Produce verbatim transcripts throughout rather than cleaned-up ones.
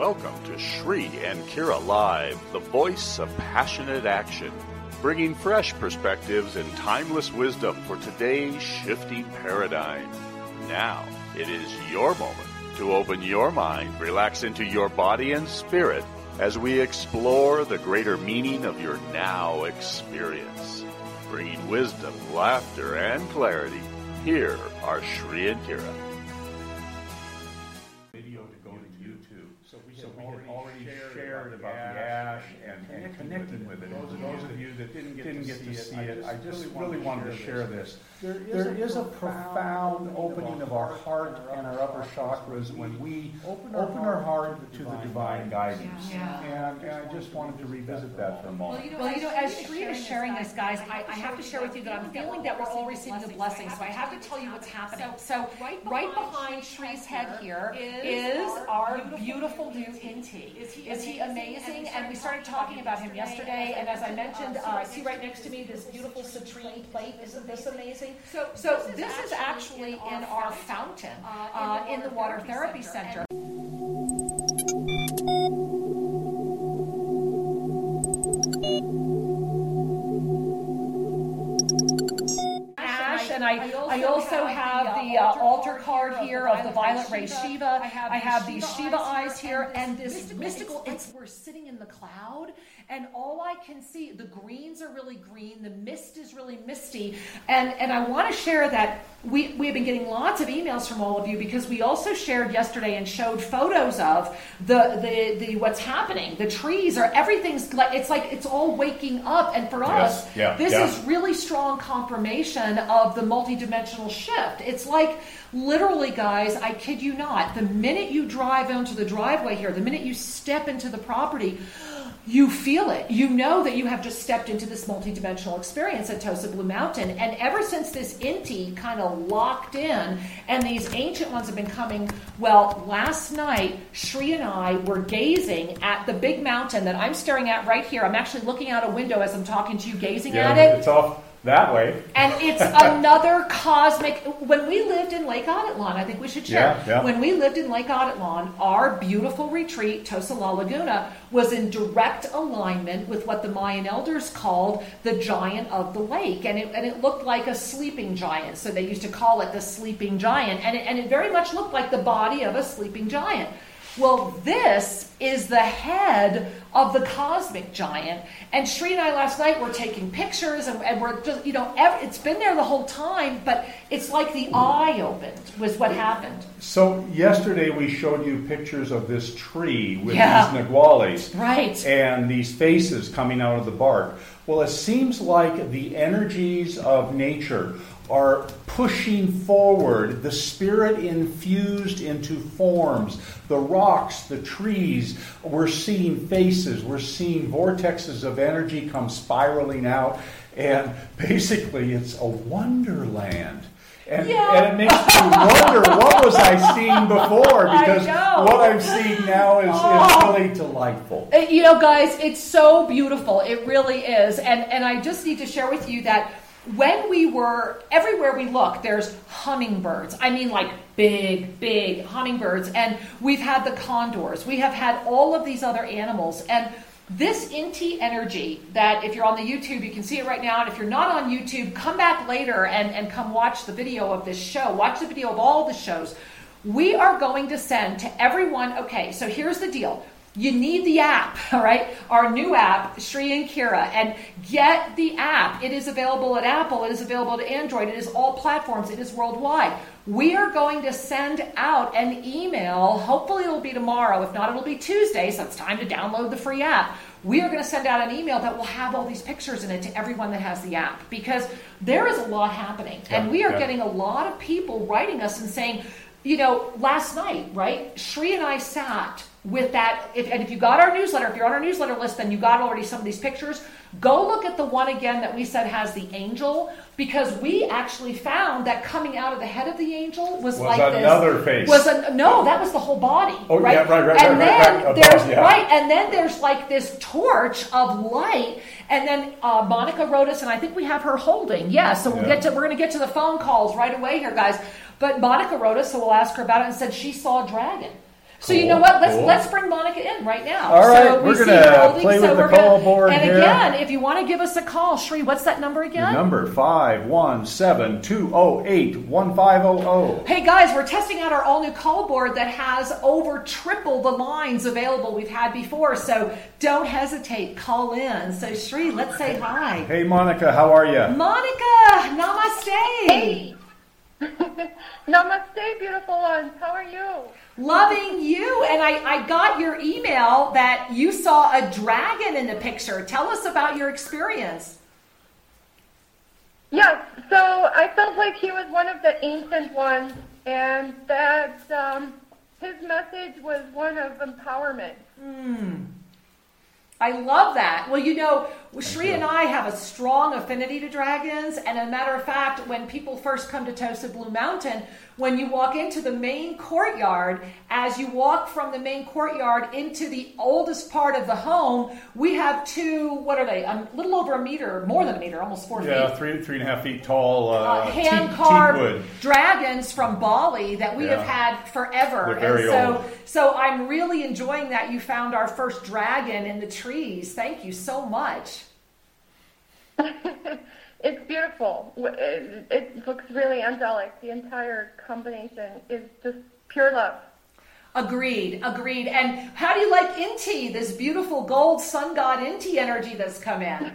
Welcome to Shri and Kira Live, the voice of passionate action, bringing fresh perspectives and timeless wisdom for today's shifting paradigm. Now, it is your moment to open your mind, relax into your body and spirit as we explore the greater meaning of your now experience. Bringing wisdom, laughter, and clarity, here are Shri and Kira. Video to go to YouTube. So we had, so we already, had already shared, shared about the ash and, and, and connecting with it. Those, those of you that didn't get, didn't to, get see to see it, I just really wanted to share this. There is, there is a profound opening of our heart and our upper chakras when we open our heart to the divine guidance. Yeah. And, and I just wanted to revisit that for a moment. Well, you know, well, you know as Shri is sharing this, guys, I, I have to share with you that I'm feeling that we're all receiving the blessings. So I have to tell you what's happening. So right behind Shri's head here is our beautiful new Inti. Is he amazing? And we started talking about him yesterday. And as I mentioned, uh, see right next to me this beautiful citrine plate. Isn't this amazing? So, so this is actually in our fountain uh, in the Water Therapy Center. And I, I also have the uh, altar card here of the Violet Ray Shiva. I have these Shiva eyes here, and this mystical, it's, we're sitting in the cloud, and all I can see, the greens are really green, the mist is really misty, and, and I want to share that we, we have been getting lots of emails from all of you because we also shared yesterday and showed photos of the, the, the what's happening. The trees are, everything's like, it's like it's all waking up, and for us, yes. yeah, this yeah. is really strong confirmation of the multidimensional shift. It's like, literally, guys, I kid you not, the minute you drive onto the driveway here, the minute you step into the property, you feel it. You know that you have just stepped into this multidimensional experience at Tosa Blue Mountain. And ever since this Inti kind of locked in, and these ancient ones have been coming, well, last night, Shri and I were gazing at the big mountain that I'm staring at right here. I'm actually looking out a window as I'm talking to you, gazing yeah, at it. It's off that way. And it's another cosmic, when we lived in Lake Atitlan, I think we should share. Yeah, yeah. When we lived in Lake Atitlan, our beautiful retreat, Tosa La Laguna, was in direct alignment with what the Mayan elders called the giant of the lake. And it, and it looked like a sleeping giant. So they used to call it the sleeping giant. And it, and it very much looked like the body of a sleeping giant. Well, this is the head of the cosmic giant. And Shri and I last night were taking pictures, and, and we're just, you know, every, it's been there the whole time, but it's like the eye opened was what happened. So yesterday we showed you pictures of this tree with yeah. these naguales. Right. And these faces coming out of the bark. Well, it seems like the energies of nature are pushing forward, the spirit infused into forms, the rocks, the trees. We're seeing faces, we're seeing vortexes of energy come spiraling out, and basically it's a wonderland. And, yeah. and it makes me wonder, what was I seeing before? Because what I'm seeing now is, oh. is really delightful. You know, guys, it's so beautiful. It really is. And, and I just need to share with you that when we were, everywhere we look, there's hummingbirds. I mean, like big, big hummingbirds. And we've had the condors. We have had all of these other animals. And this Inti energy that if you're on the YouTube, you can see it right now. And if you're not on YouTube, come back later and, and come watch the video of this show. Watch the video of all the shows. We are going to send to everyone. Okay, so here's the deal. You need the app, all right? Our new app, Shri and Kira, and get the app. It is available at Apple. It is available to Android. It is all platforms. It is worldwide. We are going to send out an email. Hopefully it'll be tomorrow. If not, it'll be Tuesday, so it's time to download the free app. We are going to send out an email that will have all these pictures in it to everyone that has the app, because there is a lot happening. Yeah, and we are yeah. getting a lot of people writing us and saying, you know, last night, right, Shri and I sat with that, if, and if you got our newsletter, if you're on our newsletter list, then you got already some of these pictures. Go look at the one again that we said has the angel, because we actually found that coming out of the head of the angel was, was like another this. face. Was a, no, that was the whole body. Oh, right? yeah, right, right, and right, then right, right, there's above, yeah. right, and then there's like this torch of light, and then uh, Monica wrote us, and I think we have her holding. Yeah, so we'll yeah. get to we're going to get to the phone calls right away here, guys. But Monica wrote us, so we'll ask her about it, and said she saw a dragon. So you Cool, know what? Let's cool. let's bring Monica in right now. All right, so we we're see gonna her holding, play so with the we're gonna- call board And here. again, if you want to give us a call, Shri, what's that number The again? number five one seven two zero eight one five zero zero. Hey guys, we're testing out our all new call board that has over triple the lines available we've had before. So don't hesitate, call in. So Shri, let's say hi. Hey Monica, how are you? Monica, namaste. Hey. Namaste, beautiful ones. How are you? Loving you. And I, I got your email that you saw a dragon in the picture. Tell us about your experience. Yes, so I felt like he was one of the ancient ones, and that um, his message was one of empowerment. Hmm. I love that. Well, you know, Shri and I have a strong affinity to dragons. And as a matter of fact, when people first come to Tosa Blue Mountain, when you walk into the main courtyard, as you walk from the main courtyard into the oldest part of the home, we have two, what are they, a little over a meter, more than a meter, almost four Yeah, feet. three three and a half feet tall. Uh, Uh, teak- hand-carved teakwood. dragons from Bali that we Yeah. have had forever. They're very and so, old. so I'm really enjoying that you found our first dragon in the trees. Thank you so much. It's beautiful. It, it looks really angelic. The entire combination is just pure love. Agreed, agreed. And how do you like Inti, this beautiful gold sun god Inti energy that's come in?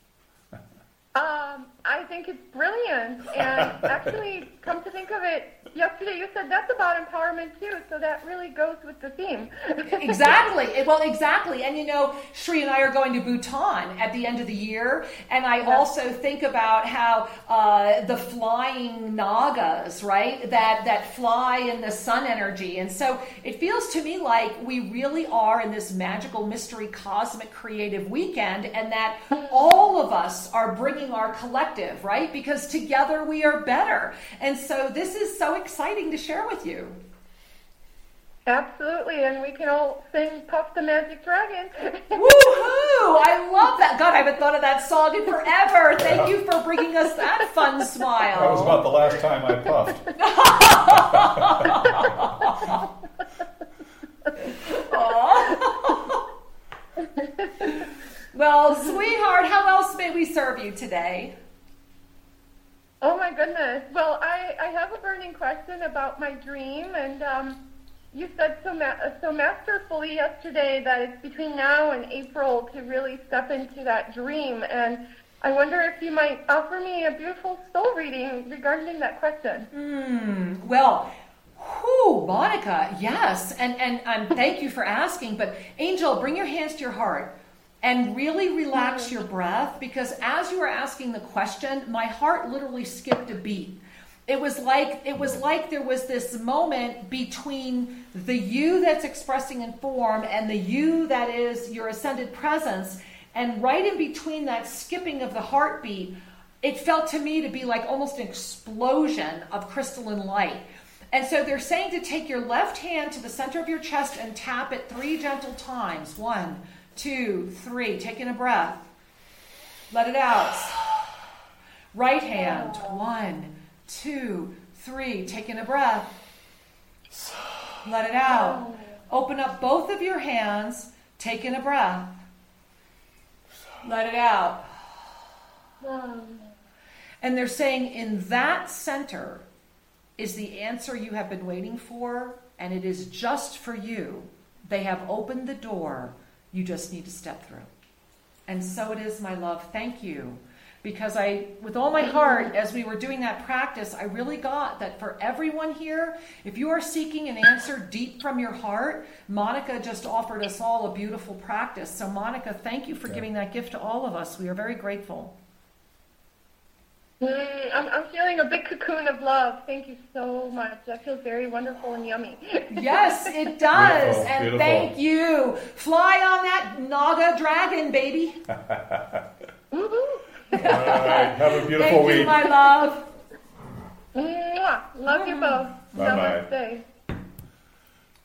Um, I think it's brilliant. And actually, come to think of it, yesterday you said that's about empowerment too, so that really goes with the theme. Exactly. Well, exactly. And you know, Shri and I are going to Bhutan at the end of the year, and I also think about how uh, the flying Nagas, right, that that fly in the sun energy, and so it feels to me like we really are in this magical mystery cosmic creative weekend, and that all of us are bringing our collective, right, because together we are better. And so this is so exciting to share with you. Absolutely, and we can all sing Puff the Magic Dragon. Woohoo! I love that. God, I haven't thought of that song in forever. Thank you for bringing us that fun smile. That was about the last time I puffed. Well, sweetheart, how else may we serve you today? Oh my goodness. Well, I, I have a burning question about my dream, and um, you said so ma- so masterfully yesterday that it's between now and April to really step into that dream, and I wonder if you might offer me a beautiful soul reading regarding that question. Hmm. Well, whew, Monica, yes, and and um, thank you for asking. But Angel, bring your hands to your heart and really relax your breath, because as you were asking the question, my heart literally skipped a beat. It was like it was like there was this moment between the you that's expressing in form and the you that is your ascended presence, and right in between that skipping of the heartbeat, it felt to me to be like almost an explosion of crystalline light. And so they're saying to take your left hand to the center of your chest and tap it three gentle times. One, two, three. Taking a breath. Let it out. Right hand. One, two, three. Taking a breath. Let it out. Open up both of your hands. Taking a breath. Let it out. And they're saying in that center is the answer you have been waiting for, and it is just for you. They have opened the door. You just need to step through. And so it is, my love. Thank you. Because I, with all my heart, as we were doing that practice, I really got that for everyone here, if you are seeking an answer deep from your heart, Monica just offered us all a beautiful practice. So Monica, thank you for Yeah. giving that gift to all of us. We are very grateful. Mm, I'm, I'm feeling a big cocoon of love. Thank you so much. That feels very wonderful and yummy. Yes, it does. Beautiful, and beautiful. thank you. Fly on that Naga dragon, baby. Woohoo! All right, have a beautiful Thank week. you, my love. Mwah. Love you both. Bye-bye. Namaste.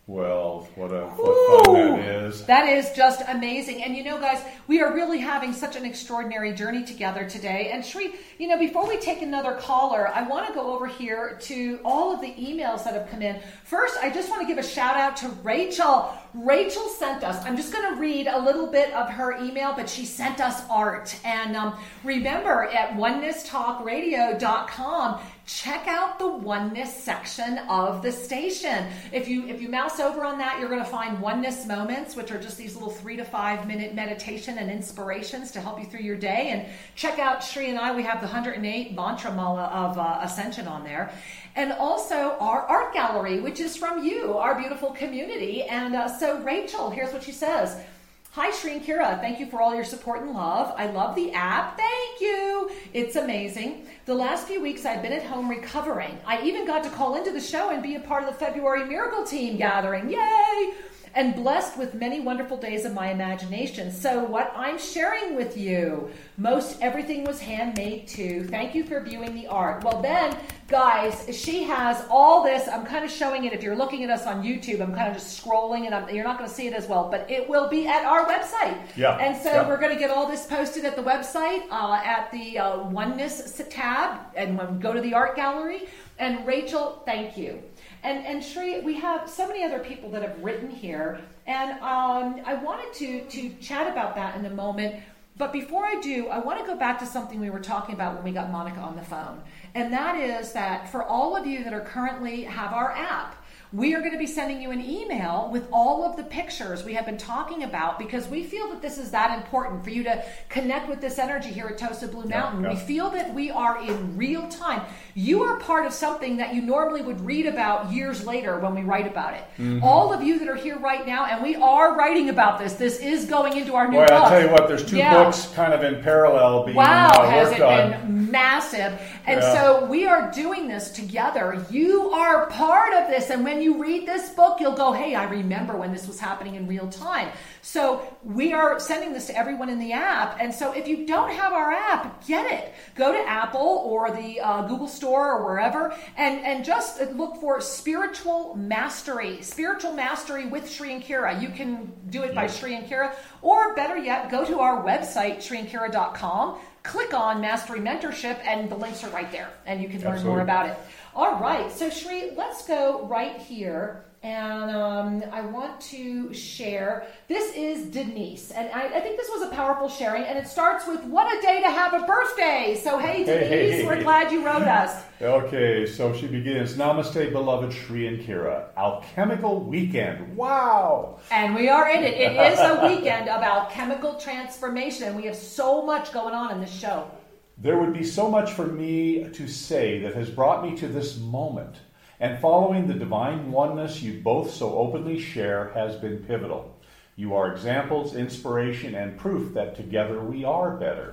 Well, what a what fun that is. That is just amazing. And you know, guys, we are really having such an extraordinary journey together today. And Sri, you know, before we take another caller, I want to go over here to all of the emails that have come in. First, I just want to give a shout out to Rachel. Rachel sent us, I'm just going to read a little bit of her email, but she sent us art. And um, remember, at oneness talk radio dot com, check out the Oneness section of the station. If you if you mouse over on that, you're going to find Oneness Moments, which are just these little three to five minute meditation and inspirations to help you through your day. And check out Sri and I, we have the one hundred eight Mantra Mala of uh, Ascension on there. And also our art gallery, which is from you, our beautiful community. And uh, so Rachel, here's what she says. Hi, Sri and Kira. Thank you for all your support and love. I love the app. Thank you. It's amazing. The last few weeks I've been at home recovering. I even got to call into the show and be a part of the February Miracle Team gathering. Yay! And blessed with many wonderful days of my imagination. So what I'm sharing with you, most everything was handmade too. Thank you for viewing the art. Well, Ben, guys, she has all this. I'm kind of showing it. If you're looking at us on YouTube, I'm kind of just scrolling, and I'm, you're not going to see it as well, but it will be at our website. Yeah. And so yeah. we're going to get all this posted at the website, uh, at the uh, Oneness tab, and when we go to the art gallery. And Rachel, thank you. And and Sri, we have so many other people that have written here, and um, I wanted to to chat about that in a moment. But before I do, I want to go back to something we were talking about when we got Monica on the phone, and that is that for all of you that are currently have our app, we are going to be sending you an email with all of the pictures we have been talking about, because we feel that this is that important for you to connect with this energy here at Tosa Blue Mountain. Yeah, yeah. We feel that we are in real time. You are part of something that you normally would read about years later when we write about it. Mm-hmm. All of you that are here right now, and we are writing about this. This is going into our new Boy, book. I'll tell you what, there's two yeah. books kind of in parallel being Wow, uh, has worked it on. been massive. And Yeah. so we are doing this together. You are part of this. And when you read this book, you'll go, hey, I remember when this was happening in real time. So we are sending this to everyone in the app. And so if you don't have our app, get it. Go to Apple or the uh, Google Store or wherever, and, and just look for Spiritual Mastery. Spiritual Mastery with Sri and Kira. You can do it by Yes. Sri and Kira. Or better yet, go to our website, Sri and Kira dot com. Click on Mastery Mentorship, and the links are right there, and you can learn Absolutely. more about it. All right, so Sri, let's go right here, and um, I want to share. This is Denise, and I, I think this was a powerful sharing, and it starts with, what a day to have a birthday. So hey, Denise, Hey, hey, we're hey. glad you wrote us. Okay, so she begins, Namaste, beloved Sri and Kira. Alchemical weekend. Wow! And we are in it. It is a weekend of alchemical transformation, and we have so much going on in this show. There would be so much for me to say that has brought me to this moment, and following the divine oneness you both so openly share has been pivotal. You are examples, inspiration, and proof that together we are better.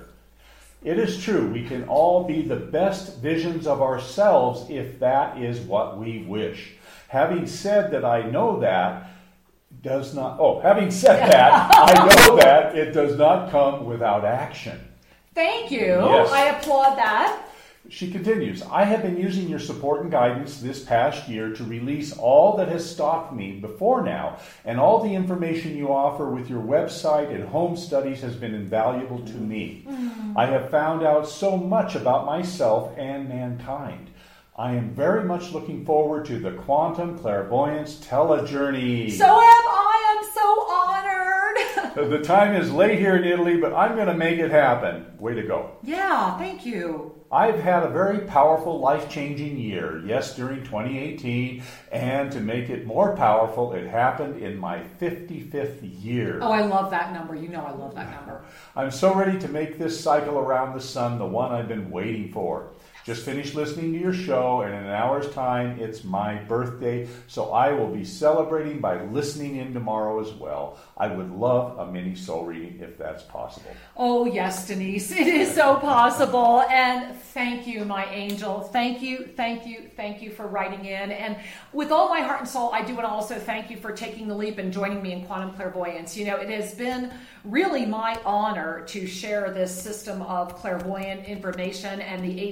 It is true, we can all be the best visions of ourselves if that is what we wish. Having said that, I know that does not, oh, having said that, I know that it does not come without action. Thank you. Yes. I applaud that. She continues, I have been using your support and guidance this past year to release all that has stalked me before now, and all the information you offer with your website and home studies has been invaluable to me. Mm. I have found out so much about myself and mankind. I am very much looking forward to the Quantum Clairvoyance Telejourney. So am I. I'm so honored. The time is late here in Italy, but I'm going to make it happen. Way to go. Yeah, thank you. I've had a very powerful, life-changing year, yes, during twenty eighteen, and to make it more powerful, it happened in my fifty-fifth year. Oh, I love that number. You know I love that number. I'm so ready to make this cycle around the sun the one I've been waiting for. Just finished listening to your show, and in an hour's time, it's my birthday, so I will be celebrating by listening in tomorrow as well. I would love a mini soul reading if that's possible. Oh, yes, Denise. It is so possible. And thank you, my angel. Thank you, thank you, thank you for writing in. And with all my heart and soul, I do want to also thank you for taking the leap and joining me in Quantum Clairvoyance. You know, it has been really my honor to share this system of clairvoyant information and the Eightfold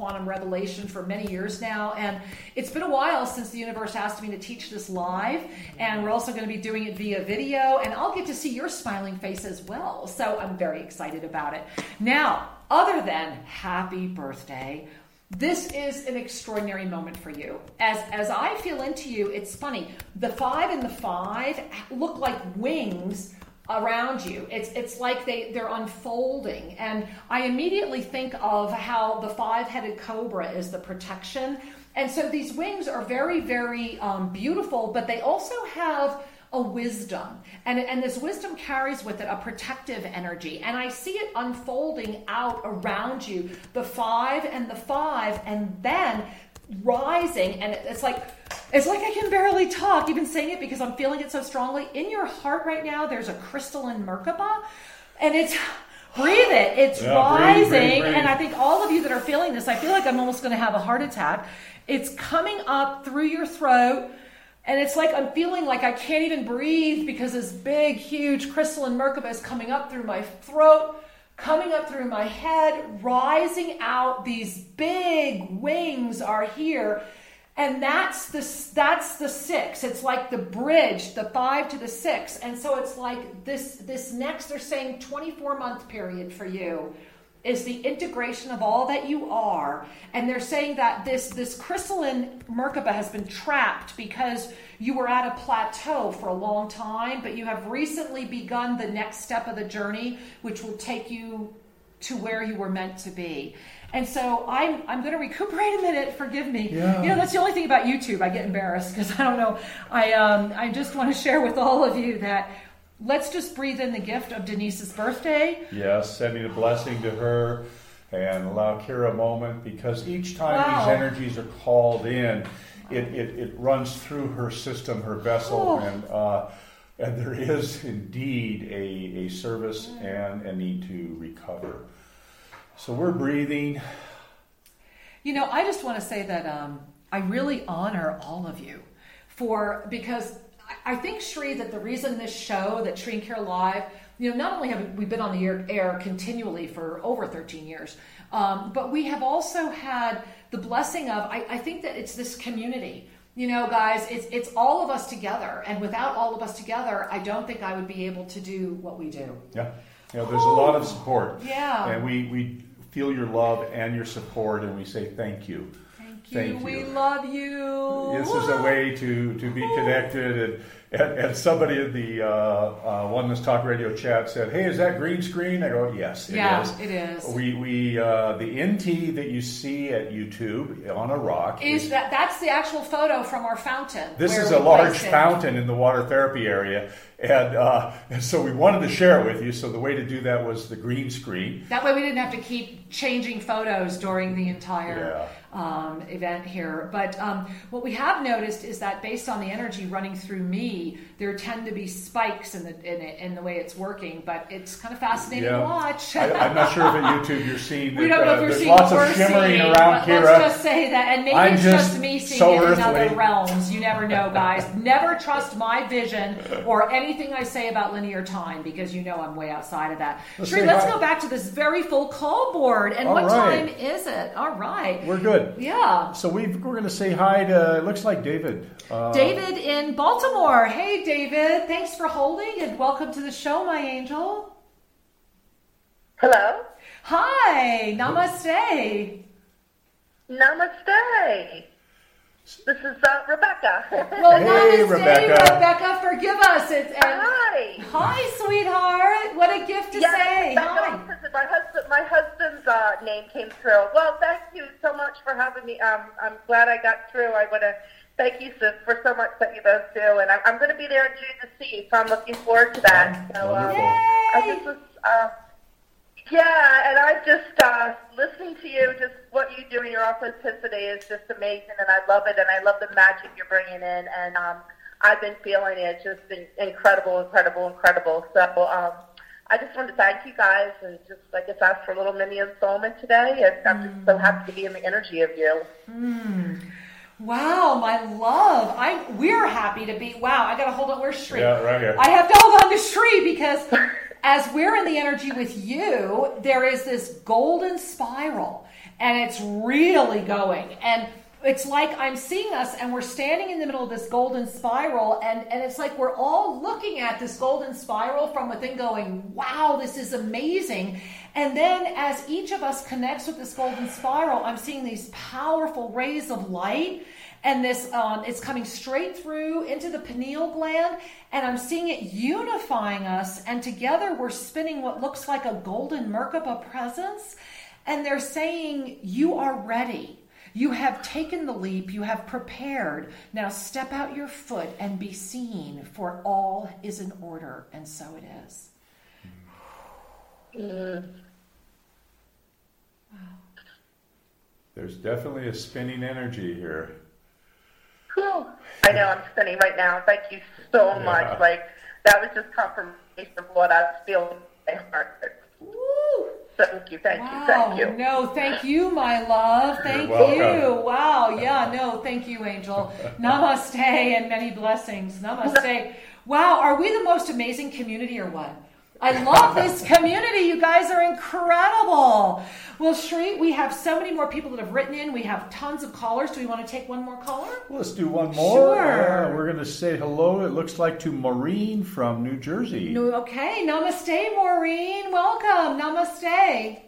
quantum revelation for many years now, and it's been a while since the universe asked me to teach this live, and we're also going to be doing it via video, and I'll get to see your smiling face as well, so I'm very excited about it. Now, other than happy birthday, this is an extraordinary moment for you. As as I feel into you, it's funny. The five and the five look like wings around you. It's it's like they, they're unfolding. And I immediately think of how the five-headed cobra is the protection. And so these wings are very, very um, beautiful, but they also have a wisdom. And, and this wisdom carries with it a protective energy. And I see it unfolding out around you, the five and the five, and then rising. And it's like, it's like I can barely talk, even saying it because I'm feeling it so strongly. In your heart right now, there's a crystalline Merkaba, and it's, breathe it, it's yeah, rising. breathe, breathe, breathe. And I think all of you that are feeling this, I feel like I'm almost going to have a heart attack. It's coming up through your throat. And it's like I'm feeling like I can't even breathe because this big, huge crystalline Merkaba is coming up through my throat, coming up through my head, rising out. These big wings are here. And that's the, that's the six. It's like the bridge, the five to the six. And so it's like this, this next, they're saying twenty-four month period for you is the integration of all that you are. And they're saying that this, this crystalline Merkaba has been trapped because you were at a plateau for a long time, but you have recently begun the next step of the journey, which will take you to where you were meant to be. And so I'm I'm going to recuperate a minute. Forgive me. Yeah. You know, that's the only thing about YouTube. I get embarrassed because I don't know. I um I just want to share with all of you that let's just breathe in the gift of Denise's birthday. Yes, sending a blessing to her and allow Kira a moment, because each time Wow. these energies are called in, it, it, it runs through her system, her vessel, Oh. and uh, and there is indeed a, a service and a need to recover. So we're breathing. You know, I just want to say that um, I really honor all of you for, because I think, Shri, that the reason this show, that Shri and Kira Live, you know, not only have we been on the air, air continually for over thirteen years, um, but we have also had the blessing of, I, I think that it's this community. You know, guys, it's it's all of us together. And without all of us together, I don't think I would be able to do what we do. Yeah, you know, there's a lot of support. Yeah. And we, we feel your love and your support, and we say thank you. Thank you. Thank you. We love you. This is a way to, to be connected. And, and, and somebody in the uh, uh, Oneness Talk Radio chat said, "Hey, is that green screen?" I go, "Yes, it yeah, is. it is. We we uh, the N T that you see at YouTube on a rock Is that that's the actual photo from our fountain? This where is we a large placed it. fountain in the water therapy area, and, uh, and so we wanted to share it with you. So the way to do that was the green screen. That way we didn't have to keep changing photos during the entire Yeah. um, event here. But um, what we have noticed is that based on the energy running through me, there tend to be spikes in the in, it, in the way it's working. But it's kind of fascinating Yeah. to watch. I, I'm not sure if at YouTube you're seeing that We don't know uh, if you're there's seeing lots what of we're shimmering seeing, around but Kira. let's just say that, and maybe I'm it's just just me seeing so it in earthly. other realms. You never know, guys. Never trust my vision or anything I say about linear time, because you know I'm way outside of that. Let's Shri, say let's hi. go back to this very full call board. And All what right. time is it? All right. We're good. Yeah. So we've, we're going to say hi to, it looks like David. Uh, David in Baltimore. Hey, David. Thanks for holding, and welcome to the show, my angel. Hello? Hi. Namaste. Namaste. This is uh, Rebecca. Well, Hey, namaste, Rebecca. Rebecca. Forgive us. It's, and, Hi. hi, sweetheart. What a gift to Yes, say. thank Hi. God, because my husband, my husband's uh, name came through. Well, thank you so much for having me. Um, I'm glad I got through. I want to thank you so, for so much that you both do, and I'm, I'm going to be there in June to see you, so I'm looking forward to that. So, uh, Wonderful. I just was, uh, yeah, and I just uh, listening to you, just what you do in your authenticity is just amazing, and I love it, and I love the magic you're bringing in, and um, I've been feeling it. It's just been incredible, incredible, incredible. So um, I just wanted to thank you guys, and just, I guess, ask for a little mini installment today, and I'm just so happy to be in the energy of you. Mm. Wow, my love. I we're happy to be. Wow, I got to hold on. Where's Shri? Yeah, right here. I have to hold on to Shri because as we're in the energy with you, there is this golden spiral. and it's really going. And it's like I'm seeing us, and we're standing in the middle of this golden spiral, and, and it's like we're all looking at this golden spiral from within going, wow, this is amazing. And then as each of us connects with this golden spiral, I'm seeing these powerful rays of light, and this um, it's coming straight through into the pineal gland, and I'm seeing it unifying us, and together we're spinning what looks like a golden Merkaba presence, and they're saying, you are ready. You have taken the leap. You have prepared. Now step out your foot and be seen, for all is in order. And so it is. Mm. Wow. There's definitely a spinning energy here. Whew. I know, I'm spinning right now. Thank you so Yeah. much. Like, that was just confirmation of what I was feeling in my heart. Woo! Thank you, thank Wow. you, thank you. No, thank you, my love. Thank You're you. welcome. Wow. Yeah, no, thank you, Angel. Namaste and many blessings. Namaste. Wow, are we the most amazing community or what? I love this community. You guys are incredible. Well, Shri, we have so many more people that have written in. We have tons of callers. Do we want to take one more caller? Let's do one more. Sure. Uh, we're going to say hello, it looks like, to Maureen from New Jersey. No, okay. Namaste, Maureen. Welcome. Namaste.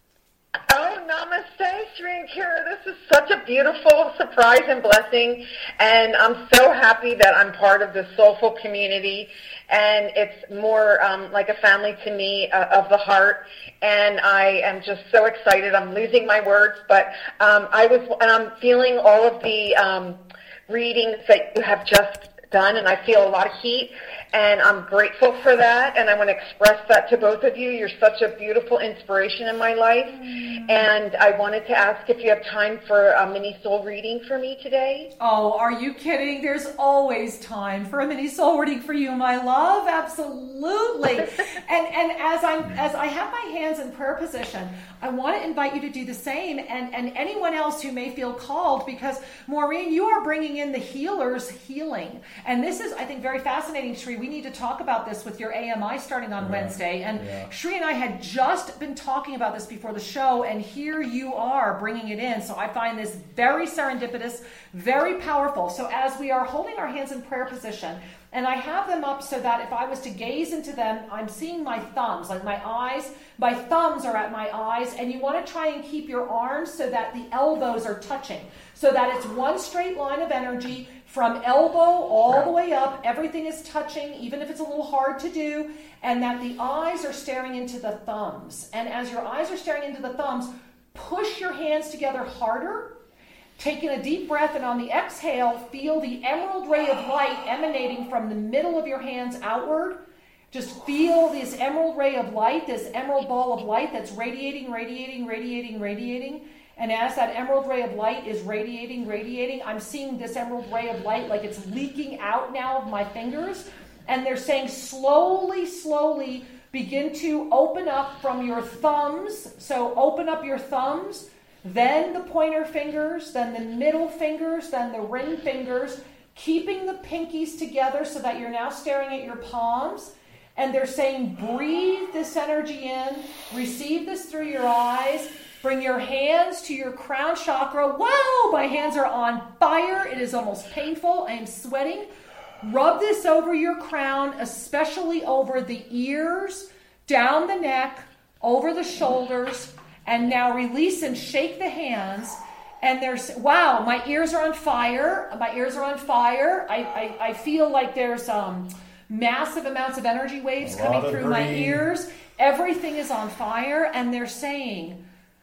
Oh, namaste, Sri and Kira. This is such a beautiful surprise and blessing, and I'm so happy that I'm part of this soulful community, and it's more um, like a family to me uh, of the heart, and I am just so excited. I'm losing my words, but um, I was, and I'm feeling all of the um, readings that you have just done, and I feel a lot of heat, and I'm grateful for that, and I want to express that to both of you. You're such a beautiful inspiration in my life, mm. and I wanted to ask if you have time for a mini soul reading for me today. Oh, are you kidding? There's always time for a mini soul reading for you, my love. Absolutely. and and as I'm as I have my hands in prayer position, I want to invite you to do the same, and and anyone else who may feel called, because Maureen, you are bringing in the healer's healing. And this is, I think, very fascinating, Shri. We need to talk about this with your A M I starting on yeah. Wednesday. And yeah. Shri and I had just been talking about this before the show, and here you are bringing it in. So I find this very serendipitous, very powerful. So as we are holding our hands in prayer position, and I have them up so that if I was to gaze into them, I'm seeing my thumbs, like my eyes, my thumbs are at my eyes, and you want to try and keep your arms so that the elbows are touching, so that it's one straight line of energy from elbow all the way up. Everything is touching, even if it's a little hard to do, and that the eyes are staring into the thumbs. And as your eyes are staring into the thumbs, push your hands together harder, taking a deep breath, and on the exhale, feel the emerald ray of light emanating from the middle of your hands outward. Just feel this emerald ray of light, this emerald ball of light that's radiating, radiating, radiating, radiating. And as that emerald ray of light is radiating, radiating, I'm seeing this emerald ray of light like it's leaking out now of my fingers. And they're saying slowly, slowly begin to open up from your thumbs. So open up your thumbs, then the pointer fingers, then the middle fingers, then the ring fingers, keeping the pinkies together so that you're now staring at your palms. And they're saying, breathe this energy in, receive this through your eyes, bring your hands to your crown chakra. Wow, my hands are on fire. It is almost painful. I am sweating. Rub this over your crown, especially over the ears, down the neck, over the shoulders. And now release and shake the hands. And there's, wow, my ears are on fire. My ears are on fire. I, I, I feel like there's um, massive amounts of energy waves coming through green. My ears. Everything is on fire. And they're saying,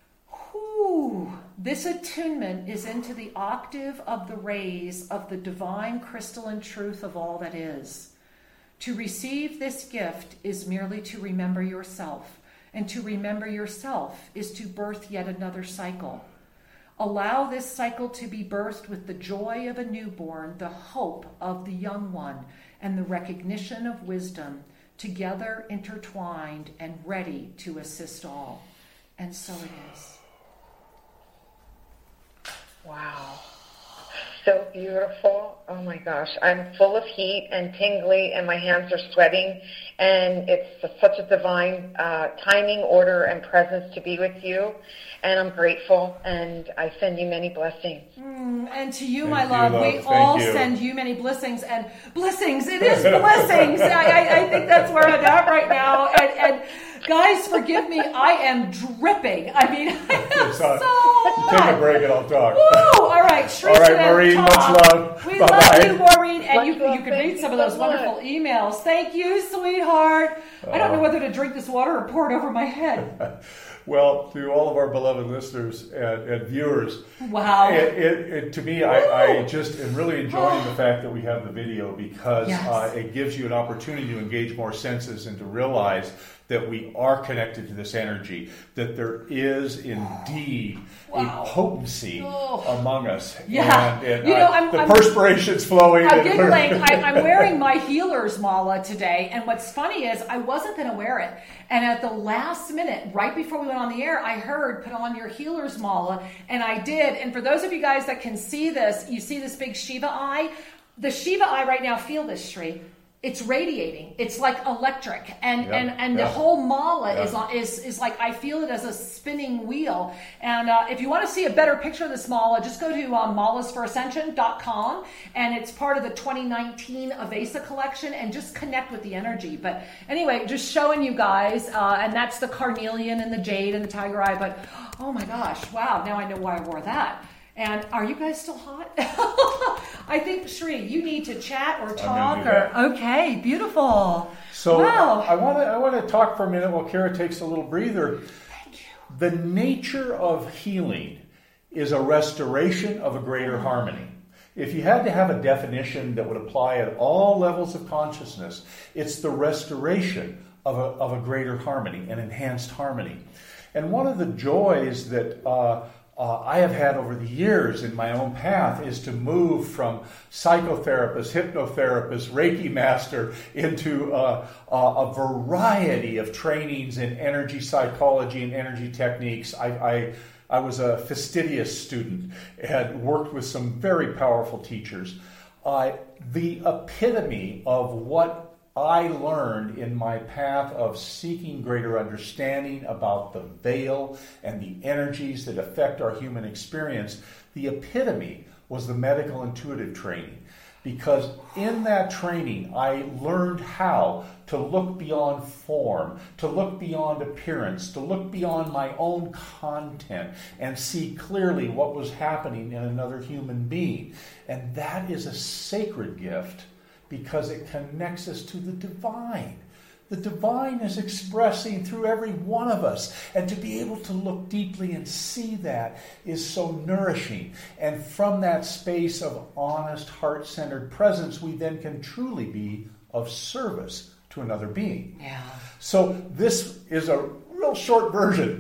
whew, this attunement is into the octave of the rays of the divine crystalline truth of all that is. To receive this gift is merely to remember yourself. And to remember yourself is to birth yet another cycle. Allow this cycle to be birthed with the joy of a newborn, the hope of the young one, and the recognition of wisdom, together intertwined and ready to assist all. And so it is. Wow. so beautiful. Oh my gosh, I'm full of heat and tingly, and my hands are sweating, and it's such a divine uh, timing, order, and presence to be with you, and I'm grateful, and I send you many blessings. Mm, and to you, Thank my you, love, love. we Thank all you. send you many blessings, and blessings, it is blessings. I, I, I think that's where I'm at right now, and, and guys, forgive me, I am dripping. I mean, I am It's so on. hot. Take a break and I'll talk. Woo! All right, Shri All right, Sadat Maureen, Talk. much love. We Bye-bye. love you, Maureen, and Much you, love. you can Thank read you some of so those much. wonderful emails. Thank you, sweetheart. I don't know Oh. whether to drink this water or pour it over my head. Well, to all of our beloved listeners and, and viewers, Wow. it, it, it, to me, I, I just am really enjoying the fact that we have the video because Yes. uh, it gives you an opportunity to engage more senses and to realize that we are connected to this energy, that there is indeed Wow. a potency Oh. among us. Yeah. And, and You know, uh, I'm- the I'm- perspiration's flowing. I'm and giggling. we're- I, I'm wearing my healer's mala today, and what's funny is I wasn't going to wear it, and at the last minute, right before we went on the air, I heard put on your healer's mala, and I did. And for those of you guys that can see this, you see this big Shiva eye. The Shiva eye right now, feel this, Shri. It's radiating. It's like electric, and Yeah, and and yeah. the whole mala Yeah. is on, is is like I feel it as a spinning wheel. And uh, if you want to see a better picture of this mala, just go to um, malas for ascension dot com, and it's part of the twenty nineteen Avesa collection, and just connect with the energy. But anyway, just showing you guys, uh, and that's the carnelian and the jade and the tiger eye. But oh my gosh, wow! Now I know why I wore that. And are you guys still hot? I think, Shri, you need to chat or talk. do Or that. okay, beautiful. So wow. I want to I want to talk for a minute while Kara takes a little breather. Thank you. The nature of healing is a restoration of a greater harmony. If you had to have a definition that would apply at all levels of consciousness, it's the restoration of a, of a greater harmony, an enhanced harmony. And one of the joys that uh, Uh, I have had over the years in my own path is to move from psychotherapist, hypnotherapist, Reiki master into uh, uh, a variety of trainings in energy psychology and energy techniques. I, I, I was a fastidious student and worked with some very powerful teachers. Uh, the epitome of what I learned in my path of seeking greater understanding about the veil and the energies that affect our human experience, the epitome was the medical intuitive training. Because in that training, I learned how to look beyond form, to look beyond appearance, to look beyond my own content and see clearly what was happening in another human being. And that is a sacred gift, because it connects us to the divine. The divine is expressing through every one of us. And to be able to look deeply and see that is so nourishing. And from that space of honest, heart-centered presence, we then can truly be of service to another being. Yeah. So this is a real short version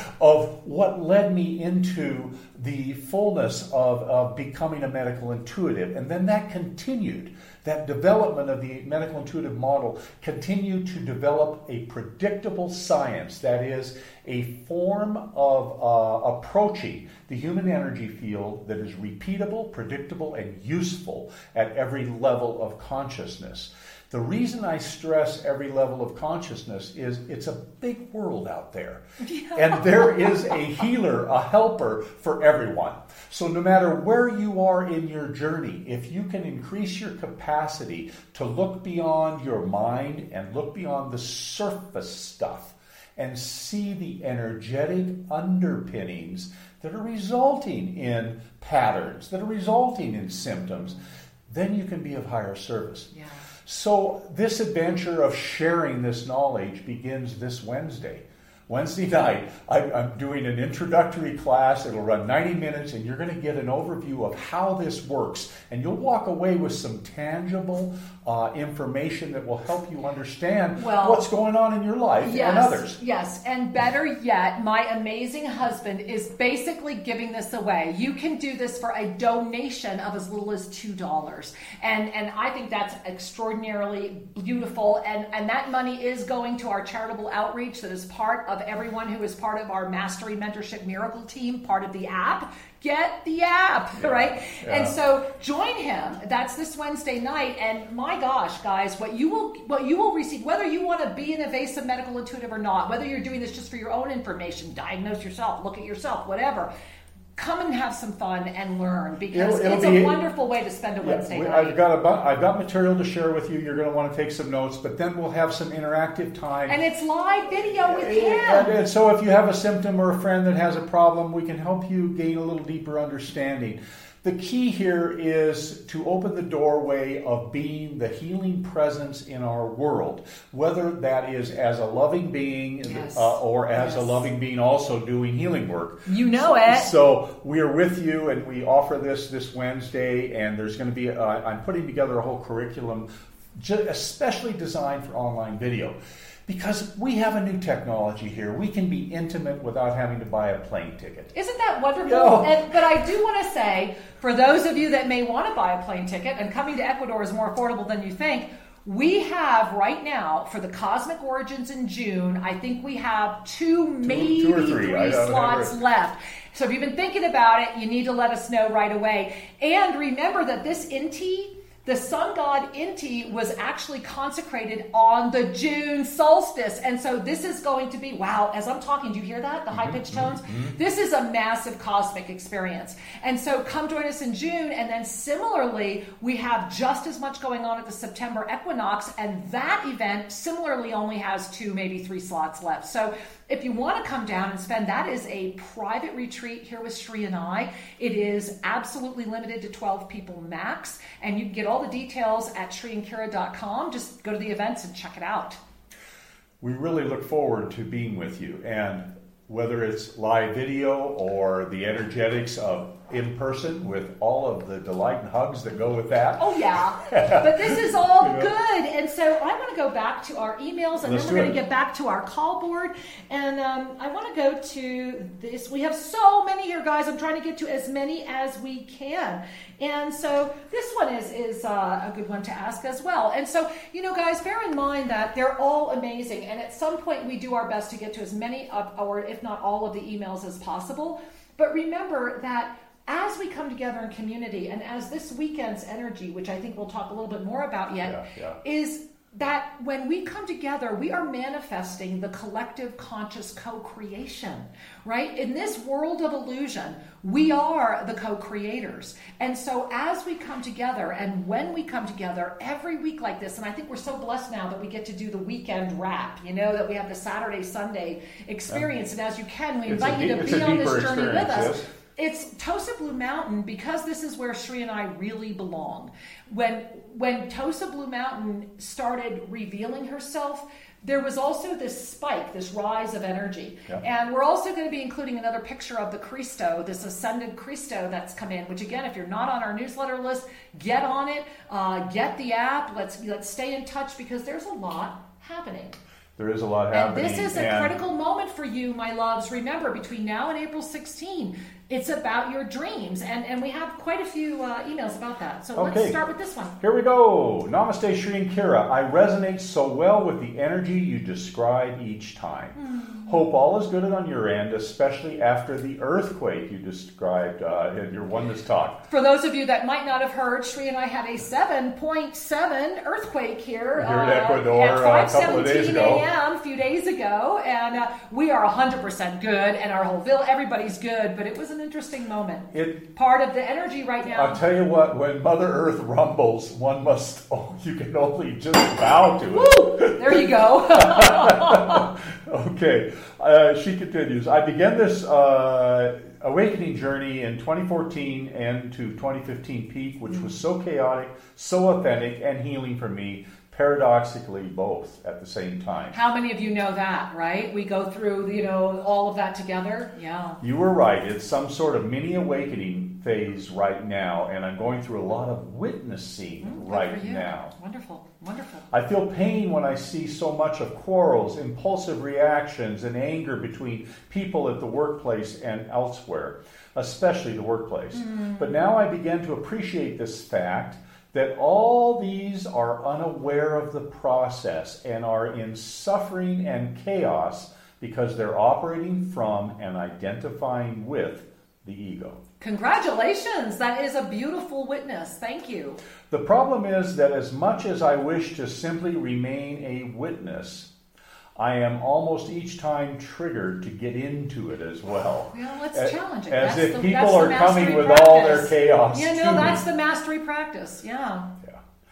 of what led me into the fullness of, of becoming a medical intuitive. And then that continued. That development of the medical intuitive model continued to develop a predictable science, that is, a form of uh, approaching the human energy field that is repeatable, predictable, and useful at every level of consciousness. The reason I stress every level of consciousness is it's a big world out there. Yeah. And there is a healer, a helper for everyone. So no matter where you are in your journey, if you can increase your capacity to look beyond your mind and look beyond the surface stuff and see the energetic underpinnings that are resulting in patterns, that are resulting in symptoms, then you can be of higher service. Yeah. So this adventure of sharing this knowledge begins this Wednesday. Wednesday night, I, I'm doing an introductory class. It'll run ninety minutes, and you're going to get an overview of how this works. And you'll walk away with some tangible uh, information that will help you understand well, what's going on in your life yes, and others. Yes, and better yet, my amazing husband is basically giving this away. You can do this for a donation of as little as two dollars. And and I think that's extraordinarily beautiful. And, and that money is going to our charitable outreach that is part of of everyone who is part of our Mastery Mentorship Miracle team, part of the app. Get the app, yeah, right? Yeah. And so join him. That's this Wednesday night. And my gosh, guys, what you will what you will receive, whether you want to be an evasive medical intuitive or not, whether you're doing this just for your own information, diagnose yourself, look at yourself, whatever. Come and have some fun and learn, because it'll, it'll it's be, a wonderful way to spend a yeah, Wednesday night. I've got a, I've got material to share with you. You're going to want to take some notes, but then we'll have some interactive time. And it's live video with him. And, and so if you have a symptom or a friend that has a problem, we can help you gain a little deeper understanding. The key here is to open the doorway of being the healing presence in our world, whether that is as a loving being yes. uh, or as yes. a loving being also doing healing work. You know it. So we are with you, and we offer this this Wednesday, and there's going to be, uh, I'm putting together a whole curriculum especially designed for online video. Because we have a new technology here. We can be intimate without having to buy a plane ticket. Isn't that wonderful? No. And, but I do want to say, for those of you that may want to buy a plane ticket, and coming to Ecuador is more affordable than you think, we have right now, for the Cosmic Origins in June, I think we have two, maybe two, two or three, three slots left. So if you've been thinking about it, you need to let us know right away. And remember that this Inti, the sun god Inti, was actually consecrated on the June solstice. And so this is going to be, wow, as I'm talking, do you hear that? The high-pitched tones? Mm-hmm. This is a massive cosmic experience. And so come join us in June. And then similarly, we have just as much going on at the September equinox. And that event similarly only has two, maybe three slots left. So if you want to come down and spend, that is a private retreat here with Sri and I. It is absolutely limited to twelve people max, and you can get all the details at sri and kira dot com. Just go to the events and check it out. We really look forward to being with you, and whether it's live video or the energetics of in person with all of the delight and hugs that go with that. Oh, yeah. But this is all good. And so I want to go back to our emails, and Let's then we're going to get back to our call board. And um, I want to go to this. We have so many here, guys. I'm trying to get to as many as we can. And so this one is, is uh, a good one to ask as well. And so, you know, guys, bear in mind that they're all amazing. And at some point, we do our best to get to as many of, or if not all of the emails as possible. But remember that as we come together in community, and as this weekend's energy, which I think we'll talk a little bit more about yet, yeah, yeah. is that when we come together, we are manifesting the collective conscious co-creation, right? In this world of illusion, we are the co-creators. And so as we come together, and when we come together every week like this, and I think we're so blessed now that we get to do the weekend wrap, you know, that we have the Saturday, Sunday experience. And as you can, we invite you to be on this journey with us. Yes. It's Tosa Blue Mountain, because this is where Sri and I really belong. When when Tosa Blue Mountain started revealing herself, there was also this spike, this rise of energy. Yeah. And we're also going to be including another picture of the Cristo, this ascended Cristo that's come in, which again, if you're not on our newsletter list, get on it, uh, get the app, let's let's stay in touch, because there's a lot happening. There is a lot happening. And this is a and critical moment for you, my loves. Remember, between now and April sixteenth, it's about your dreams. And, and we have quite a few uh, emails about that. So okay. Let's start with this one. Here we go. Namaste, Sri and Kira. I resonate so well with the energy you describe each time. Mm. Hope all is good on your end, especially after the earthquake you described uh, in your oneness talk. For those of you that might not have heard, Sri and I had a seven point seven earthquake here, here in uh, Ecuador at five seventeen a.m. a few days ago. And uh, we are one hundred percent good, and our whole village, everybody's good, but it was an interesting moment. It, Part of the energy right now. I'll tell you what, when Mother Earth rumbles, one must, oh, you can only just bow to it. Woo! There you go. Okay. Uh, she continues, I began this uh, awakening journey in twenty fourteen and to twenty fifteen peak, which was so chaotic, so authentic, and healing for me. Paradoxically, both at the same time. How many of you know that, right? We go through, you know, all of that together. Yeah. You were right. It's some sort of mini awakening phase right now, and I'm going through a lot of witnessing mm, right now. Wonderful, wonderful. I feel pain when I see so much of quarrels, impulsive reactions, and anger between people at the workplace and elsewhere, especially the workplace. Mm. But now I begin to appreciate this fact that all these are unaware of the process and are in suffering and chaos because they're operating from and identifying with the ego. Congratulations. That is a beautiful witness. Thank you. The problem is that as much as I wish to simply remain a witness, I am almost each time triggered to get into it as well. Well, let's as, challenge it. As that's if the, people are coming with practice. all their chaos. Yeah, to no, that's me. the mastery practice. Yeah. Yeah.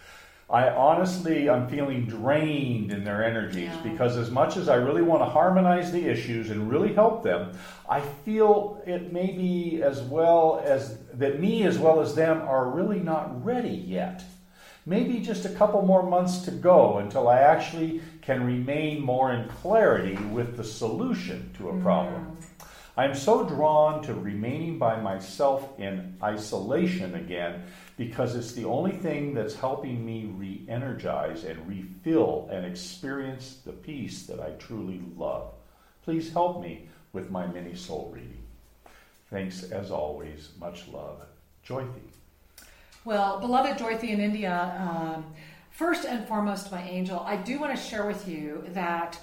I honestly, I'm feeling drained in their energies Yeah. because as much as I really want to harmonize the issues and really help them, I feel it may be as well as that me as well as them are really not ready yet. Maybe just a couple more months to go until I actually can remain more in clarity with the solution to a problem. Mm. I am so drawn to remaining by myself in isolation again because it's the only thing that's helping me re-energize and refill and experience the peace that I truly love. Please help me with my mini soul reading. Thanks as always. Much love. Joythi. Well, beloved Joythi in India, um, first and foremost, my angel, I do want to share with you that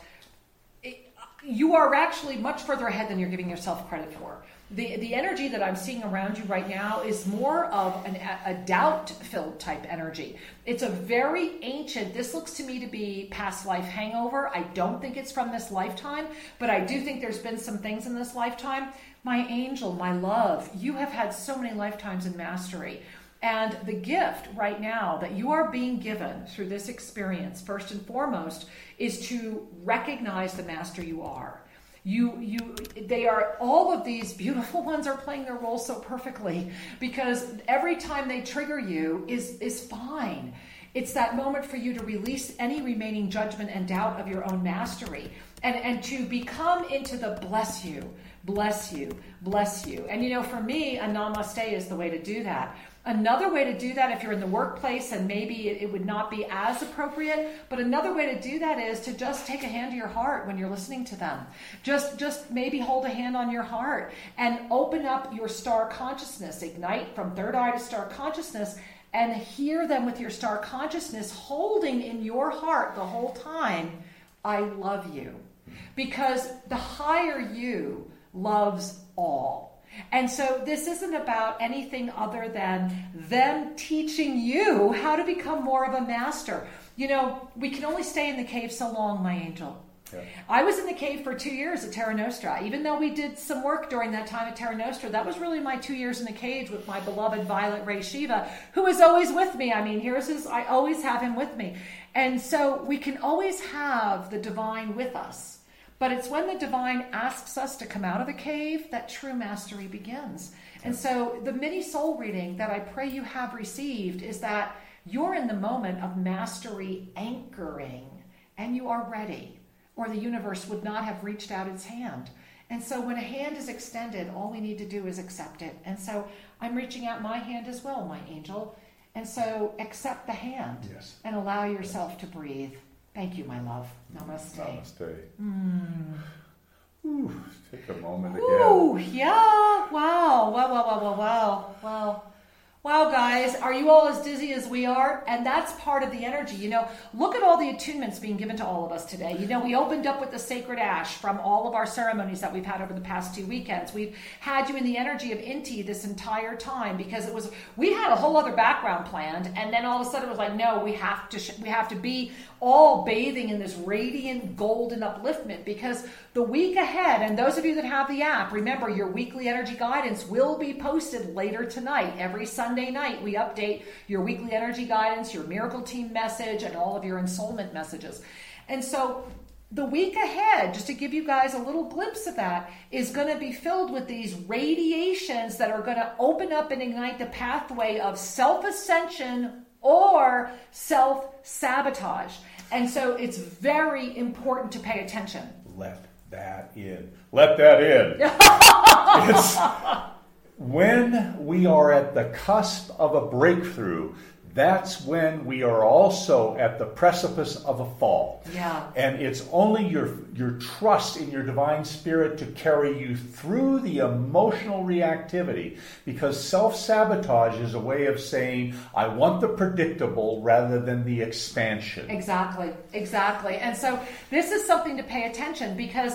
it, you are actually much further ahead than you're giving yourself credit for. The the energy that I'm seeing around you right now is more of an, a doubt-filled type energy. It's a very ancient, this looks to me to be past life hangover. I don't think it's from this lifetime, but I do think there's been some things in this lifetime. My angel, my love, you have had so many lifetimes in mastery. And the gift right now that you are being given through this experience, first and foremost, is to recognize the master you are. You, you, they are, all of these beautiful ones are playing their role so perfectly because every time they trigger you is, is fine. It's that moment for you to release any remaining judgment and doubt of your own mastery and, and to become into the bless you, bless you, bless you. And you know, for me, a namaste is the way to do that. Another way to do that, if you're in the workplace and maybe it, it would not be as appropriate, but another way to do that is to just take a hand to your heart when you're listening to them. Just, just maybe hold a hand on your heart and open up your star consciousness, ignite from third eye to star consciousness, and hear them with your star consciousness holding in your heart the whole time, I love you. Because the higher you loves all. And so this isn't about anything other than them teaching you how to become more of a master. You know, we can only stay in the cave so long, my angel. Yeah. I was in the cave for two years at Terra Nostra. Even though we did some work during that time at Terra Nostra, that was really my two years in the cage with my beloved Violet Ray Shiva, who is always with me. I mean, here's his, I always have him with me. And so we can always have the divine with us. But it's when the divine asks us to come out of the cave that true mastery begins. And so the mini soul reading that I pray you have received is that you're in the moment of mastery anchoring and you are ready, or the universe would not have reached out its hand. And so when a hand is extended, all we need to do is accept it. And so I'm reaching out my hand as well, my angel. And so accept the hand yes. and allow yourself yes. to breathe. Thank you, my love. Namaste. Namaste. Mm. Ooh, take a moment again. Ooh, yeah. Wow. Wow, wow, wow, wow, wow. Wow. Wow, guys, are you all as dizzy as we are? And that's part of the energy. You know, look at all the attunements being given to all of us today. You know, we opened up with the sacred ash from all of our ceremonies that we've had over the past two weekends. We've had you in the energy of Inti this entire time because it was, we had a whole other background planned. And then all of a sudden it was like, no, we have to, sh- we have to be all bathing in this radiant golden upliftment because the week ahead, and those of you that have the app, remember your weekly energy guidance will be posted later tonight. Every Sunday night, we update your weekly energy guidance, your miracle team message, and all of your ensoulment messages. And so the week ahead, just to give you guys a little glimpse of that, is going to be filled with these radiations that are going to open up and ignite the pathway of self-ascension or self-sabotage. And so it's very important to pay attention. Let that in. Let that in. It's when we are at the cusp of a breakthrough, that's when we are also at the precipice of a fall. Yeah. And it's only your your trust in your divine spirit to carry you through the emotional reactivity, because self-sabotage is a way of saying, I want the predictable rather than the expansion. Exactly, exactly. And so this is something to pay attention because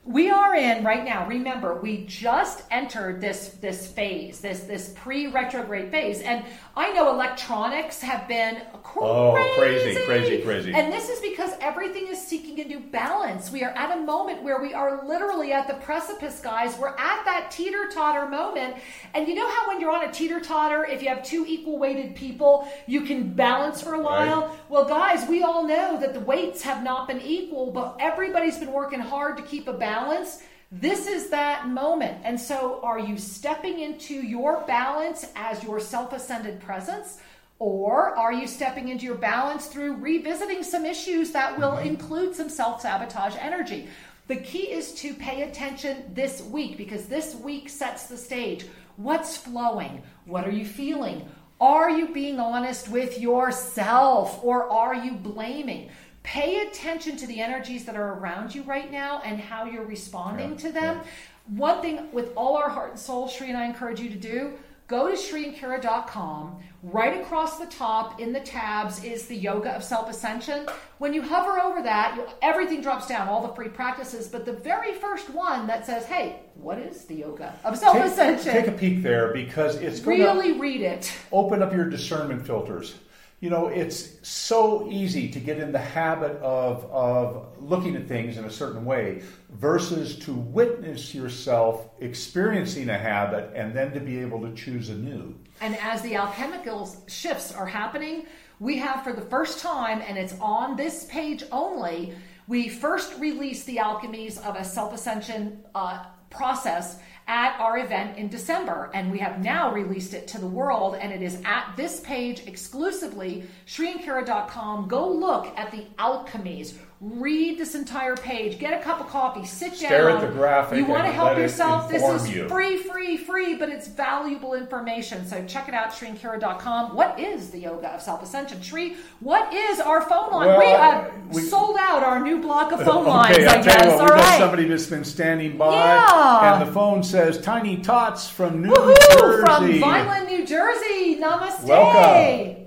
We are in right now. Remember, we just entered this this phase, this this pre-retrograde phase, and I know electronics have been crazy, oh, crazy, crazy, crazy. And this is because everything is seeking a new balance. We are at a moment where we are literally at the precipice, guys. We're at that teeter-totter moment, and you know how when you're on a teeter-totter, if you have two equal-weighted people, you can balance for a while. Right. Well, guys, we all know that the weights have not been equal, but everybody's been working hard to keep a balance. Balance. This is that moment. And so are you stepping into your balance as your self-ascended presence, or are you stepping into your balance through revisiting some issues that will mm-hmm. include some self-sabotage energy? The key is to pay attention this week, because this week sets the stage. What's flowing? What are you feeling? Are you being honest with yourself, or are you blaming? Pay attention to the energies that are around you right now and how you're responding yeah, to them. Yeah. One thing with all our heart and soul, Sri and I encourage you to do, go to Sri and Kira dot com. Right across the top in the tabs is the Yoga of Self-Ascension. When you hover over that, you, everything drops down, all the free practices. But the very first one that says, hey, what is the Yoga of Self-Ascension? Take, take a peek there, because it's going really to read it. Open up your discernment filters. You know, it's so easy to get in the habit of, of looking at things in a certain way versus to witness yourself experiencing a habit and then to be able to choose anew. And as the alchemical shifts are happening, we have for the first time, and it's on this page only, we first released the alchemies of a self-ascension uh, process at our event in December, and we have now released it to the world, and it is at this page exclusively, Sri and Kira dot com. Go look at the alchemies. Read this entire page. Get a cup of coffee. Sit Stare down. at the graphic. You want to help yourself. This is you. free, free, free, but it's valuable information. So check it out, Sri and Kira dot com. What is the Yoga of Self-Ascension? Sri, what is our phone line? Well, we have we, sold out our new block of phone okay, lines, I'll I tell guess. you what, All we've right. got somebody that's been standing by, Yeah. and the phone says Tiny Tots from New Woohoo! Jersey. From Vineland, New Jersey. Namaste. Welcome.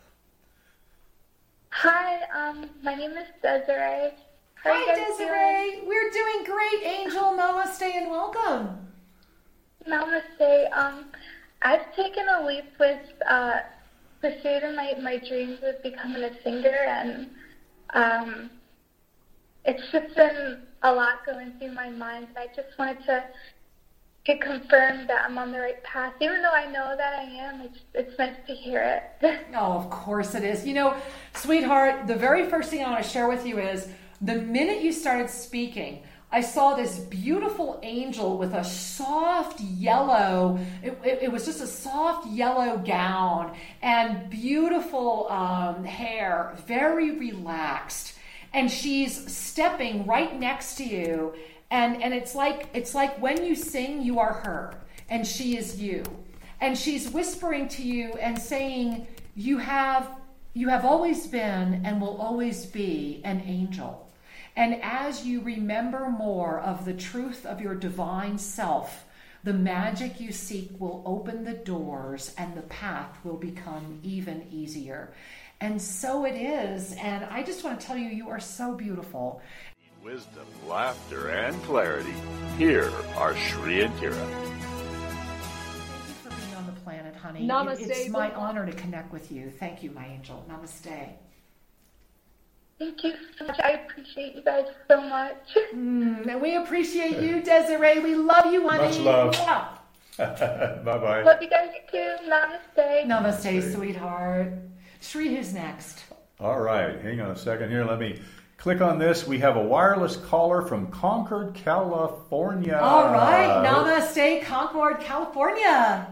Hi, um, my name is Desiree. How are you Hi, guys Desiree. doing? We're doing great, Angel. Namaste and welcome. Namaste. Um, I've taken a leap with uh, pursuing my, my dreams of becoming a singer, and um, it's just been a lot going through my mind. I just wanted to get confirmed that I'm on the right path. Even though I know that I am, it's, it's nice to hear it. Oh, of course it is. You know, sweetheart, the very first thing I want to share with you is the minute you started speaking, I saw this beautiful angel with a soft yellow, it, it, it was just a soft yellow gown and beautiful um, hair, very relaxed. And she's stepping right next to you. And, and it's like it's like when you sing, you are her, and she is you. And she's whispering to you and saying, you have you have always been and will always be an angel. And as you remember more of the truth of your divine self, the magic you seek will open the doors and the path will become even easier. And so it is. And I just want to tell you, you are so beautiful. Wisdom, laughter, and clarity. Here are Sri and Kira. Thank you for being on the planet, honey. Namaste. It, it's my honor to connect with you. Thank you, my angel. Namaste. Thank you so much. I appreciate you guys so much. Mm, and we appreciate you, Desiree. We love you, honey. Much love. Yeah. Bye-bye. Love you guys too. Namaste. Namaste, sweetheart. Sri, who's next? All right. Hang on a second here. Let me click on this. We have a wireless caller from Concord, California. All right. Namaste, Concord, California.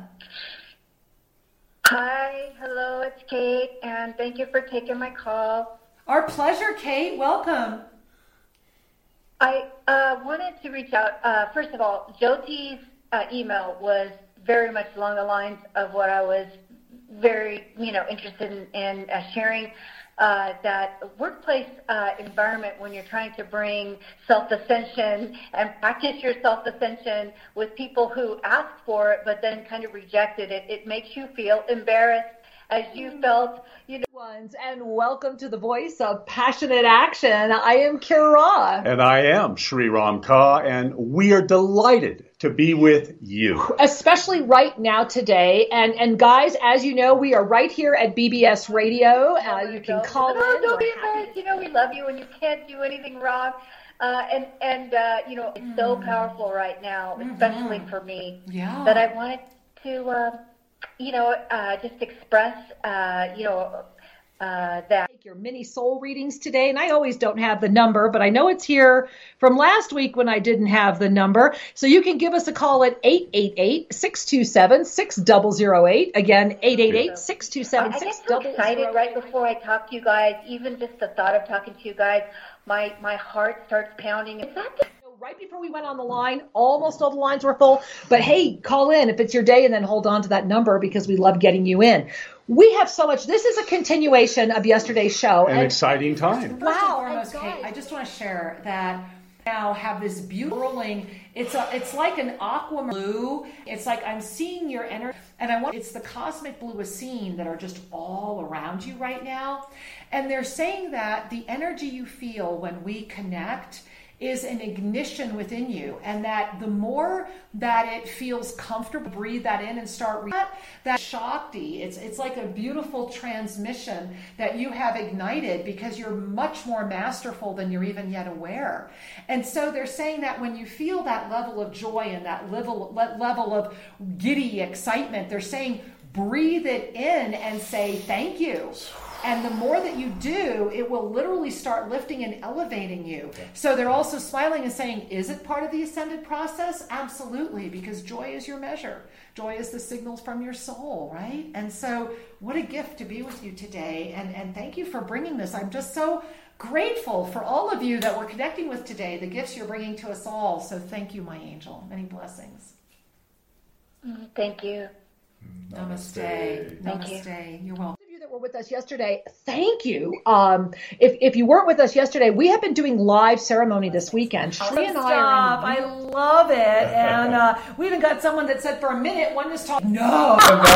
Hi. Hello. It's Kate. And thank you for taking my call. Our pleasure, Kate. Welcome. I uh, wanted to reach out. Uh, first of all, Jyoti's uh, email was very much along the lines of what I was very, you know, interested in, in uh, sharing. Uh, that workplace uh, environment, when you're trying to bring self-ascension and practice your self-ascension with people who ask for it but then kind of reject it, it, it makes you feel embarrassed as you felt, you know. Ones, and welcome to the Voice of Passionate Action. I am Kira. And I am Sri Ram Ka, and we are delighted to be with you. Especially right now today. And and guys, as you know, we are right here at B B S Radio. Uh, you can call oh, in. Don't be embarrassed. You know, we love you and you can't do anything wrong. Uh, and, and uh, you know, it's so powerful right now, especially mm-hmm. for me, yeah. that I wanted to, uh, you know, uh, just express, uh, you know, Uh, that take your mini soul readings today, and I always don't have the number, but I know it's here from last week when I didn't have the number. So you can give us a call at eight eight eight, six two seven, six zero zero eight. Again, eight eight eight, six two seven, six zero zero eight. I get so excited right before I talk to you guys. Even just the thought of talking to you guys, my my heart starts pounding. Is that the right before we went on the line, almost all the lines were full. But hey, call in if it's your day, and then hold on to that number because we love getting you in. We have so much. This is a continuation of yesterday's show. An and, exciting time. Wow. First and foremost, Kate, I just want to share that now have this beautiful rolling. It's a, it's like an aquamarine blue. It's like I'm seeing your energy, and I want. It's the cosmic blue Essene that are just all around you right now, and they're saying that the energy you feel when we connect is an ignition within you, and that the more that it feels comfortable, breathe that in and start reading that, that Shakti, it's it's like a beautiful transmission that you have ignited because you're much more masterful than you're even yet aware. And so they're saying that when you feel that level of joy and that level, level of giddy excitement, they're saying breathe it in and say thank you. And the more that you do, it will literally start lifting and elevating you. So they're also smiling and saying, is it part of the ascended process? Absolutely, because joy is your measure. Joy is the signals from your soul, right? And so what a gift to be with you today. And, and thank you for bringing this. I'm just so grateful for all of you that we're connecting with today, the gifts you're bringing to us all. So thank you, my angel. Many blessings. Thank you. Namaste. Namaste. Namaste. You. You're welcome. That were with us yesterday, thank you. Um, if if you weren't with us yesterday, we have been doing live ceremony this weekend. Shri and I are in- I love it, and uh, we even got someone that said for a minute one is talking. No,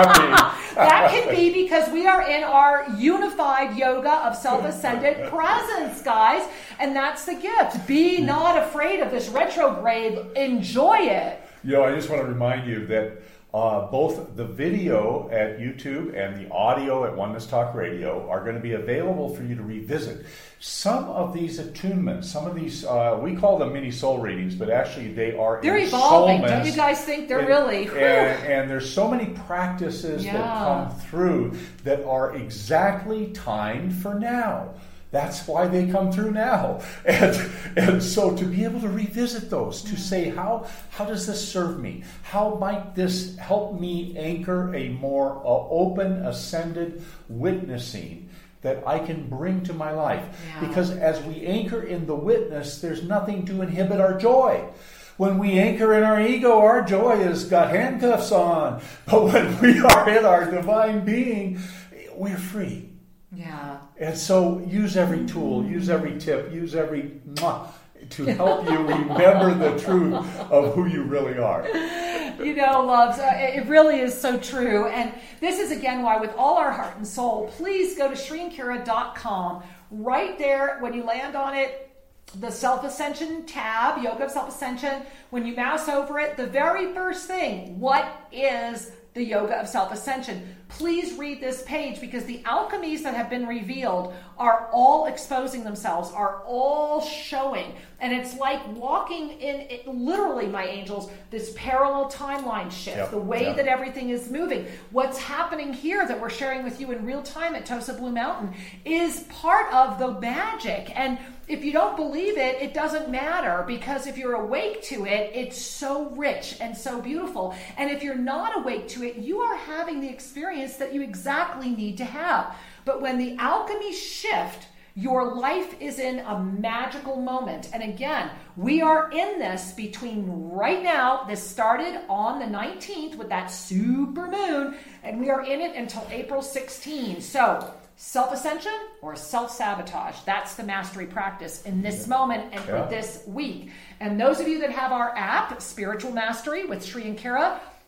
that can be because we are in our unified yoga of self-ascended presence, guys, and that's the gift. Be not afraid of this retrograde. Enjoy it. You know, I just want to remind you that. Uh, both the video at YouTube and the audio at Oneness Talk Radio are going to be available for you to revisit. Some of these attunements, some of these, uh, we call them mini soul readings, but actually they are They're evolving. Don't you guys think they're and, really? And, and there's so many practices yeah. that come through that are exactly timed for now. That's why they come through now. And and so to be able to revisit those, to say, how how does this serve me? How might this help me anchor a more uh, open, ascended witnessing that I can bring to my life? Yeah. Because as we anchor in the witness, there's nothing to inhibit our joy. When we anchor in our ego, our joy has got handcuffs on. But when we are in our divine being, we're free. Yeah. And so use every tool, use every tip, use every mwah, to help you remember the truth of who you really are. You know, loves, uh, it really is so true. And this is, again, why with all our heart and soul, please go to Sri and Kira dot com. Right there, when you land on it, the Self-Ascension tab, Yoga of Self-Ascension, when you mouse over it, the very first thing, what is the Yoga of Self-Ascension? Please read this page because the alchemies that have been revealed are all exposing themselves, are all showing. And it's like walking in, it, literally, my angels, this parallel timeline shift, yep, the way yep. that everything is moving. What's happening here that we're sharing with you in real time at Tosa Blue Mountain is part of the magic. And if you don't believe it, it doesn't matter, because if you're awake to it, it's so rich and so beautiful. And if you're not awake to it, you are having the experience that you exactly need to have. But when the alchemy shift, your life is in a magical moment. And again, we are in this between right now. This started on the nineteenth with that super moon, and we are in it until April sixteenth. So self-ascension or self-sabotage, that's the mastery practice in this moment and for yeah. this week. And those of you that have our app, Spiritual Mastery with Sri and Kira,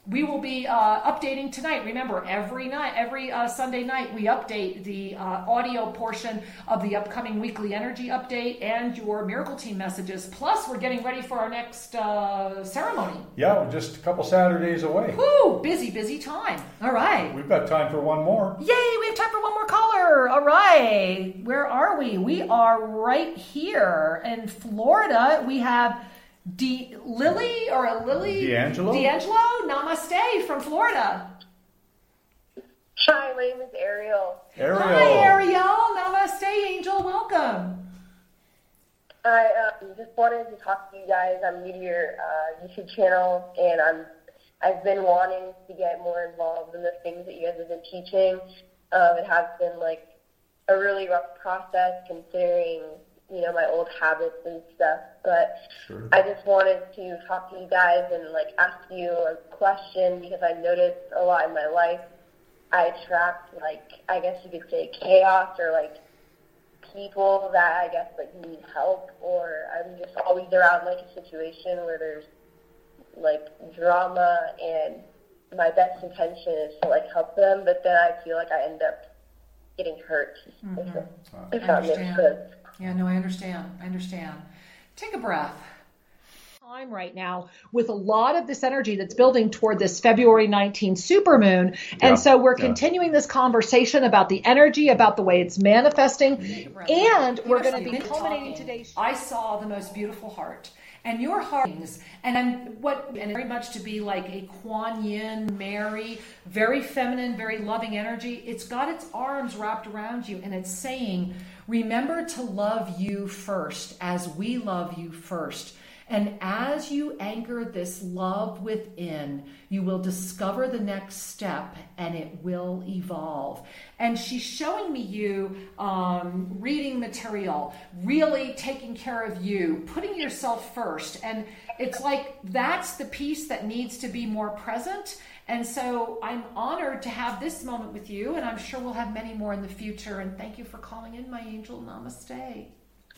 we will be uh, updating tonight. Remember, every night, every uh, Sunday night, we update the uh, audio portion of the upcoming weekly energy update and your Miracle Team messages. Plus, we're getting ready for our next uh, ceremony. Yeah, we're just a couple Saturdays away. Woo! Busy, busy time. All right. We've got time for one more. Yay! We have time for one more caller. All right. Where are we? We are right here in Florida. We have D- Lily or a Lily? D'Angelo? D'Angelo, namaste from Florida. Hi, my name is Ariel. Ariel. Hi, Ariel. Namaste, Angel. Welcome. I um, just wanted to talk to you guys. I'm new to your uh, YouTube channel, and I'm, I've been wanting to get more involved in the things that you guys have been teaching. Um, it has been like a really rough process considering you know, my old habits and stuff, but sure. I just wanted to talk to you guys and, like, ask you a question because I noticed a lot in my life I attract, like, I guess you could say chaos or, like, people that I guess, like, need help, or I'm just always around, like, a situation where there's, like, drama, and my best intention is to, like, help them, but then I feel like I end up getting hurt, mm-hmm. if, uh, if that makes sense. Yeah, no, I understand. I understand. Take a breath. Time right now with a lot of this energy that's building toward this February nineteenth supermoon. And yeah, so we're yeah. continuing this conversation about the energy, about the way it's manifesting. And we're going to be culminating today's show. I saw the most beautiful heart. And your heart, and what, and very much to be like a Kuan Yin, Mary, very feminine, very loving energy. It's got its arms wrapped around you, and it's saying, remember to love you first, as we love you first. And as you anchor this love within, you will discover the next step and it will evolve. And she's showing me you um, reading material, really taking care of you, putting yourself first. And it's like that's the piece that needs to be more present. And so I'm honored to have this moment with you, and I'm sure we'll have many more in the future. And thank you for calling in, my angel. Namaste.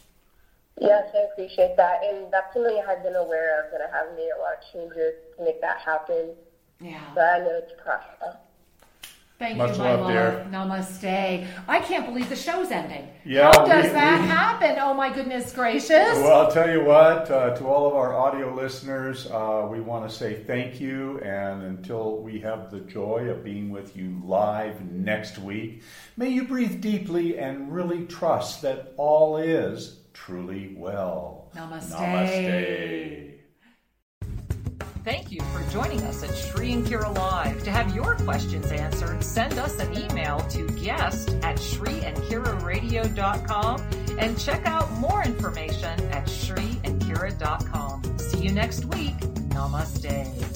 Yes, I appreciate that. And that's something I had been aware of, that I have made a lot of changes to make that happen. Yeah. But I know it's a process. Thank Much you, my love, love. dear. Namaste. I can't believe the show's ending. Yeah, How does we, that we, happen? Oh, my goodness gracious. Well, I'll tell you what, uh, to all of our audio listeners, uh, we want to say thank you. And until we have the joy of being with you live next week, may you breathe deeply and really trust that all is truly well. Namaste. Namaste. Thank you for joining us at Shri and Kira Live. To have your questions answered, send us an email to guest at shri and kira radio dot com and check out more information at shri and kira dot com. See you next week. Namaste.